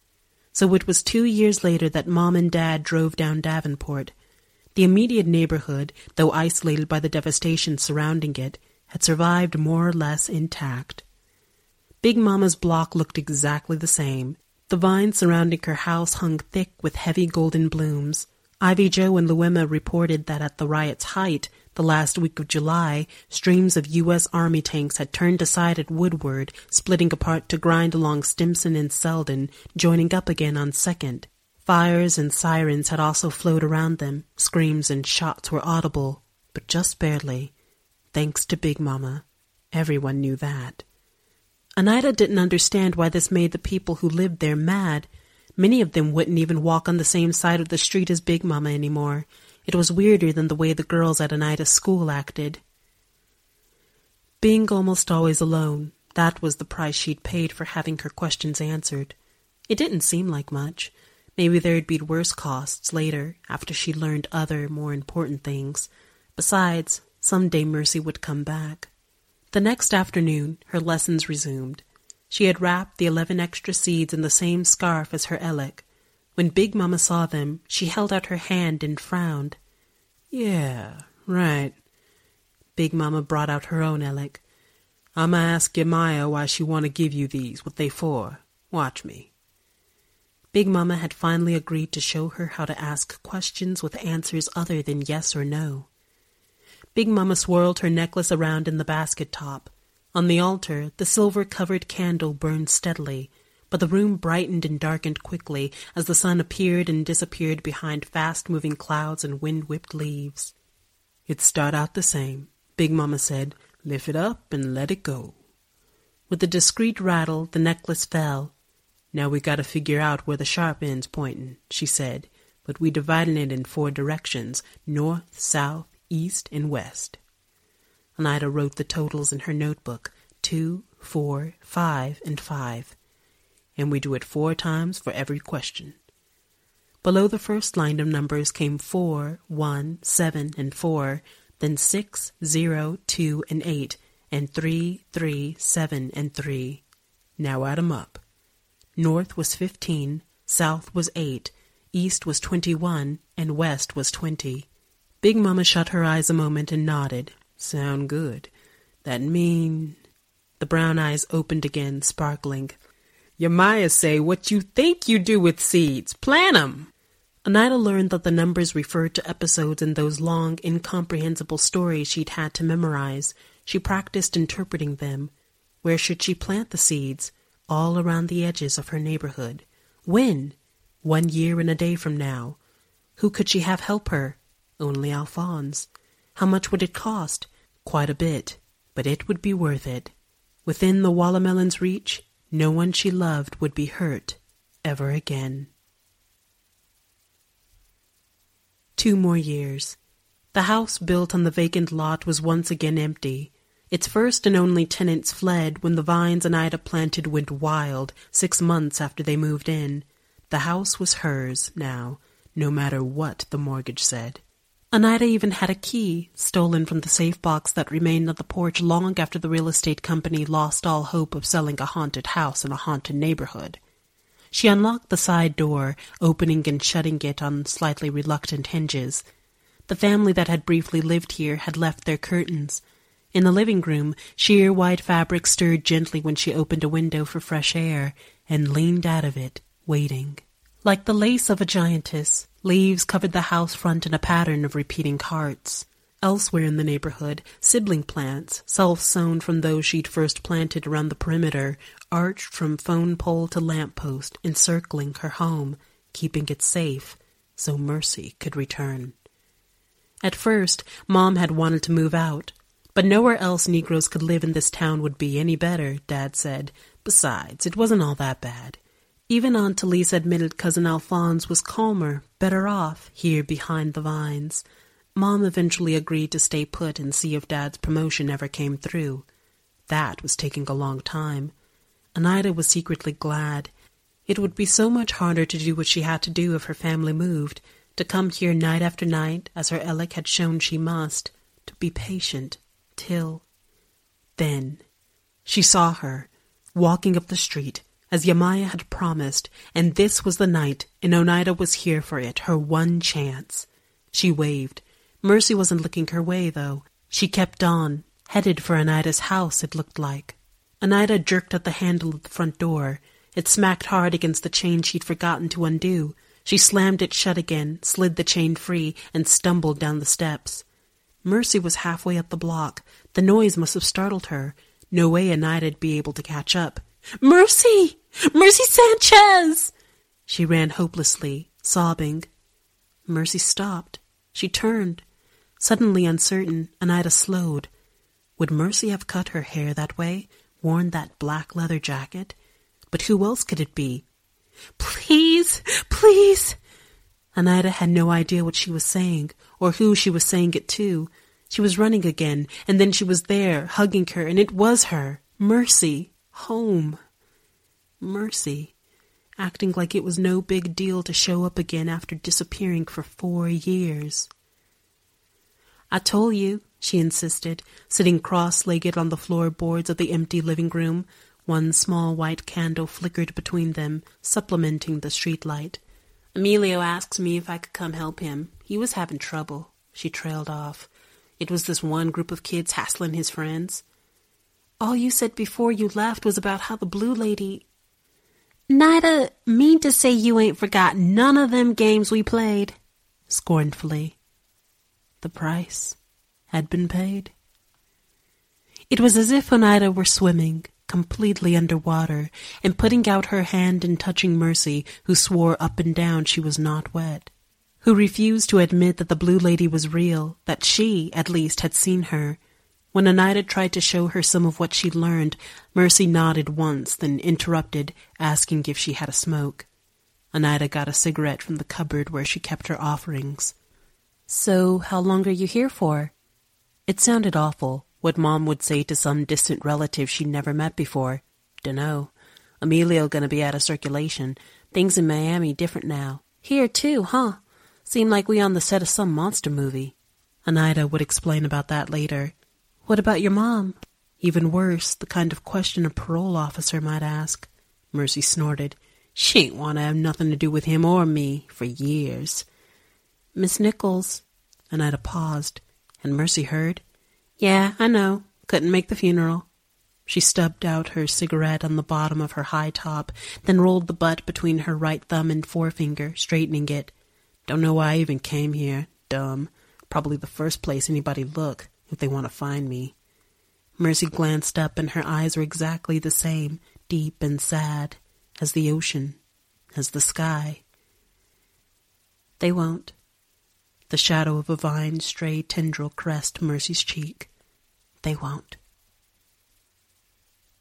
So it was 2 years later that Mom and Dad drove down Davenport. The immediate neighborhood, though isolated by the devastation surrounding it, had survived more or less intact. Big Mama's block looked exactly the same. The vines surrounding her house hung thick with heavy golden blooms. Ivy Joe and Luema reported that at the riot's height, the last week of July, streams of U.S. Army tanks had turned aside at Woodward, splitting apart to grind along Stimson and Selden, joining up again on 2nd. Fires and sirens had also flowed around them. Screams and shots were audible, but just barely. Thanks to Big Mama. Everyone knew that. Oneida didn't understand why this made the people who lived there mad. Many of them wouldn't even walk on the same side of the street as Big Mama anymore. It was weirder than the way the girls at Oneida's school acted. Being almost always alone, that was the price she'd paid for having her questions answered. It didn't seem like much. Maybe there'd be worse costs later, after she learned other, more important things. Besides, someday Mercy would come back. The next afternoon, her lessons resumed. She had wrapped the 11 extra seeds in the same scarf as her elec. When Big Mama saw them, she held out her hand and frowned. Yeah, right. Big Mama brought out her own elec. I'ma ask Yemaya why she want to give you these, what they for. Watch me. Big Mama had finally agreed to show her how to ask questions with answers other than yes or no. Big Mama swirled her necklace around in the basket top. On the altar, the silver-covered candle burned steadily, but the room brightened and darkened quickly as the sun appeared and disappeared behind fast-moving clouds and wind-whipped leaves. It'd start out the same, Big Mama said. Lift it up and let it go. With a discreet rattle, the necklace fell. Now we gotta figure out where the sharp end's pointin', she said, but we dividin' it in 4 directions, north, south, east, and west. Oneida wrote the totals in her notebook, 2, 4, 5, and 5. And we do it 4 times for every question. Below the first line of numbers came 4, 1, 7, and 4, then 6, 0, 2, and 8, and 3, 3, 7, and 3. Now add 'em up. North was 15, south was 8, east was 21, and west was 20. Big Mama shut her eyes a moment and nodded. Sound good. That mean... The brown eyes opened again, sparkling. Yemaya say what you think you do with seeds. Plant 'em. Oneida learned that the numbers referred to episodes in those long, incomprehensible stories she'd had to memorize. She practiced interpreting them. Where should she plant the seeds? All around the edges of her neighborhood. When? 1 year and a day from now. Who could she have help her? Only Alphonse. How much would it cost? Quite a bit, but it would be worth it. Within the watermelon's reach, no one she loved would be hurt ever again. 2 more years. The house built on the vacant lot was once again empty. Its first and only tenants fled when the vines Anita planted went wild 6 months after they moved in. The house was hers now, no matter what the mortgage said. Anita even had a key, stolen from the safe box that remained on the porch long after the real estate company lost all hope of selling a haunted house in a haunted neighborhood. She unlocked the side door, opening and shutting it on slightly reluctant hinges. The family that had briefly lived here had left their curtains. In the living room, sheer white fabric stirred gently when she opened a window for fresh air and leaned out of it, waiting. Like the lace of a giantess, leaves covered the house front in a pattern of repeating hearts. Elsewhere in the neighborhood, sibling plants, self-sown from those she'd first planted around the perimeter, arched from phone pole to lamp post, encircling her home, keeping it safe, so Mercy could return. At first, Mom had wanted to move out, but nowhere else Negroes could live in this town would be any better, Dad said. Besides, it wasn't all that bad. Even Aunt Elise admitted Cousin Alphonse was calmer, better off, here behind the vines. Mom eventually agreed to stay put and see if Dad's promotion ever came through. That was taking a long time. Anita was secretly glad. It would be so much harder to do what she had to do if her family moved, to come here night after night, as her Alec had shown she must, to be patient, till... Then she saw her, walking up the street, as Yamaya had promised, and this was the night, and Oneida was here for it, her one chance. She waved. Mercy wasn't looking her way, though. She kept on, headed for Oneida's house, it looked like. Oneida jerked at the handle of the front door. It smacked hard against the chain she'd forgotten to undo. She slammed it shut again, slid the chain free, and stumbled down the steps. Mercy was halfway up the block. The noise must have startled her. No way Onida'd be able to catch up. "Mercy! Mercy Sanchez!" She ran hopelessly, sobbing. Mercy stopped. She turned. Suddenly uncertain, Oneida slowed. Would Mercy have cut her hair that way, worn that black leather jacket? But who else could it be? "Please, please!" Oneida had no idea what she was saying, or who she was saying it to. She was running again, and then she was there, hugging her, and it was her, Mercy, home. Mercy, acting like it was no big deal to show up again after disappearing for 4 years. "I told you," she insisted, sitting cross-legged on the floorboards of the empty living room. One small white candle flickered between them, supplementing the street light. "Emilio asked me if I could come help him. He was having trouble." She trailed off. "It was this one group of kids hassling his friends." "All you said before you left was about how the blue lady—" "Nida, mean to say you ain't forgot none of them games we played," scornfully. The price had been paid. It was as if Oneida were swimming, completely underwater, and putting out her hand and touching Mercy, who swore up and down she was not wet, who refused to admit that the blue lady was real, that she, at least, had seen her. When Oneida tried to show her some of what she'd learned, Mercy nodded once, then interrupted, asking if she had a smoke. Oneida got a cigarette from the cupboard where she kept her offerings. "So, how long are you here for?" It sounded awful, what Mom would say to some distant relative she'd never met before. "Dunno. Emilio gonna be out of circulation. Things in Miami different now. Here, too, huh? Seemed like we on the set of some monster movie." Oneida would explain about that later. "What about your mom?" Even worse, the kind of question a parole officer might ask. Mercy snorted. "She ain't want to have nothing to do with him or me for years." "Miss Nichols." Oneida paused, and Mercy heard. "Yeah, I know. Couldn't make the funeral." She stubbed out her cigarette on the bottom of her high top, then rolled the butt between her right thumb and forefinger, straightening it. "Don't know why I even came here. Dumb. Probably the first place anybody look, if they want to find me." Mercy glanced up, and her eyes were exactly the same, deep and sad, as the ocean, as the sky. "They won't." The shadow of a vine's stray tendril caressed Mercy's cheek. "They won't."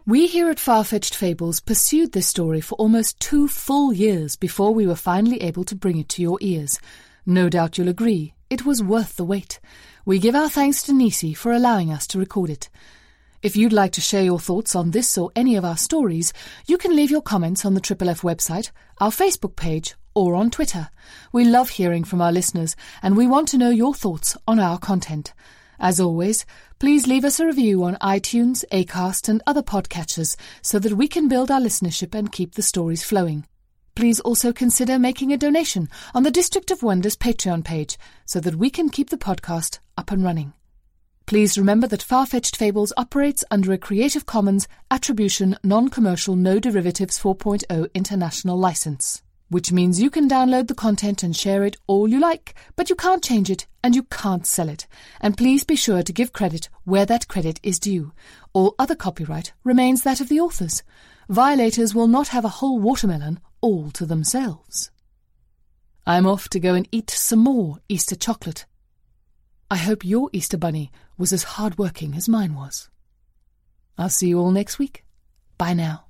We here at Far-Fetched Fables pursued this story for almost 2 full years before we were finally able to bring it to your ears. No doubt you'll agree, it was worth the wait. We give our thanks to Nisi for allowing us to record it. If you'd like to share your thoughts on this or any of our stories, you can leave your comments on the Triple F website, our Facebook page, or on Twitter. We love hearing from our listeners, and we want to know your thoughts on our content. As always, please leave us a review on iTunes, Acast, and other podcatchers so that we can build our listenership and keep the stories flowing. Please also consider making a donation on the District of Wonders Patreon page so that we can keep the podcast up and running. Please remember that Far-Fetched Fables operates under a Creative Commons Attribution Non-Commercial No Derivatives 4.0 International License, which means you can download the content and share it all you like, but you can't change it and you can't sell it. And please be sure to give credit where that credit is due. All other copyright remains that of the authors. Violators will not have a whole watermelon all to themselves. I'm off to go and eat some more Easter chocolate. I hope your Easter bunny was as hard-working as mine was. I'll see you all next week. Bye now.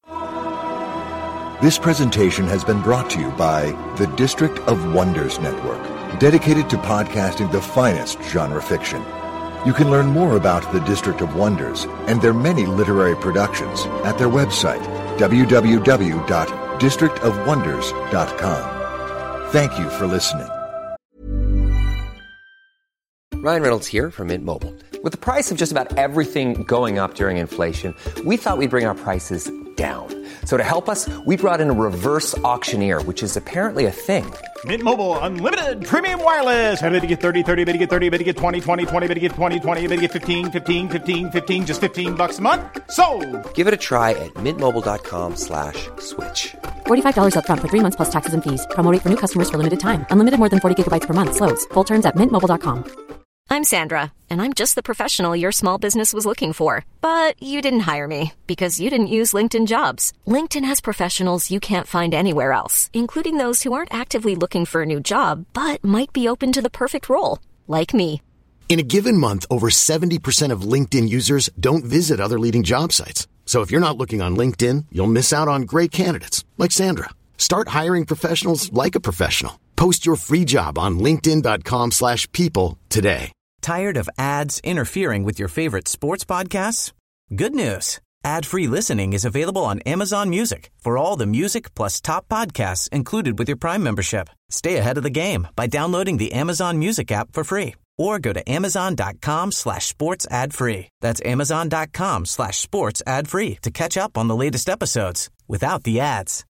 This presentation has been brought to you by the District of Wonders Network, dedicated to podcasting the finest genre fiction. You can learn more about the District of Wonders and their many literary productions at their website, www.districtofwonders.com. Thank you for listening. Ryan Reynolds here from Mint Mobile. With the price of just about everything going up during inflation, we thought we'd bring our prices down. So to help us, we brought in a reverse auctioneer, which is apparently a thing. Mint Mobile Unlimited Premium Wireless. How to get 30, 30, bit to get 30, bit to get 20, 20, 20, bit to get 20, 20, bit to get 15, 15, 15, 15, just $15 a month? Sold! Give it a try at mintmobile.com/switch. $45 up front for 3 months plus taxes and fees. Promo rate for new customers for limited time. Unlimited more than 40 gigabytes per month. Slows full terms at mintmobile.com. I'm Sandra, and I'm just the professional your small business was looking for. But you didn't hire me because you didn't use LinkedIn Jobs. LinkedIn has professionals you can't find anywhere else, including those who aren't actively looking for a new job, but might be open to the perfect role, like me. In a given month, over 70% of LinkedIn users don't visit other leading job sites. So if you're not looking on LinkedIn, you'll miss out on great candidates, like Sandra. Start hiring professionals like a professional. Post your free job on linkedin.com/people today. Tired of ads interfering with your favorite sports podcasts? Good news. Ad-free listening is available on Amazon Music for all the music plus top podcasts included with your Prime membership. Stay ahead of the game by downloading the Amazon Music app for free or go to amazon.com/sports ad-free. That's amazon.com/sports ad-free to catch up on the latest episodes without the ads.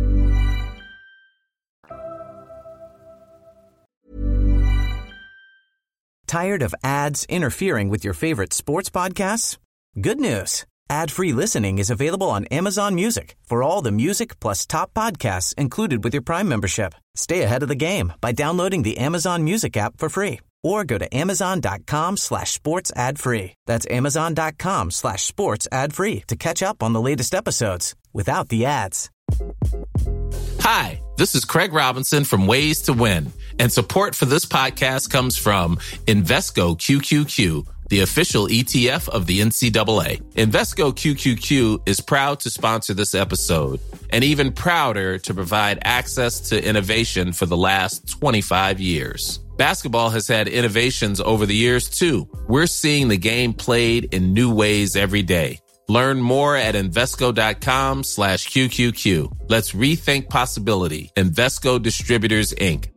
Tired of ads interfering with your favorite sports podcasts? Good news. Ad-free listening is available on Amazon Music for all the music plus top podcasts included with your Prime membership. Stay ahead of the game by downloading the Amazon Music app for free or go to amazon.com/sports ad-free. That's amazon.com/sports ad-free to catch up on the latest episodes without the ads. Hi, this is Craig Robinson from Ways to Win, and support for this podcast comes from Invesco QQQ, the official ETF of the NCAA. Invesco QQQ is proud to sponsor this episode, and even prouder to provide access to innovation for the last 25 years. Basketball has had innovations over the years, too. We're seeing the game played in new ways every day. Learn more at Invesco.com/QQQ. Let's rethink possibility. Invesco Distributors, Inc.